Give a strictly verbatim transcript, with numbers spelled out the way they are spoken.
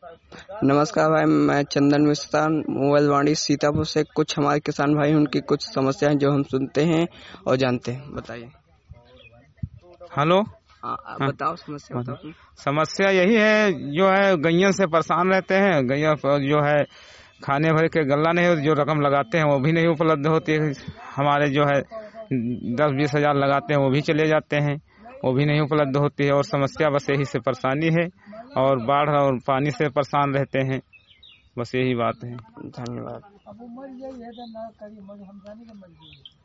नमस्कार भाई, मैं चंदन मिश्रा मोबाइल वाणी सीतापुर से। कुछ हमारे किसान भाई उनकी कुछ समस्याएं जो हम सुनते हैं और जानते हैं, बताइए। हेलो। हाँ, हाँ, बताओ समस्या बताओ। समस्या यही है, जो है गैया से परेशान रहते हैं। गैया जो है खाने भर के गल्ला नहीं होती, जो रकम लगाते हैं वो भी नहीं उपलब्ध होती है। हमारे जो है दस बीस हजार लगाते हैं वो भी चले जाते हैं, वो भी नहीं उपलब्ध होती है। और समस्या बस यही से परेशानी है, और बाढ़ और पानी से परेशान रहते हैं, बस यही बात है। धन्यवाद।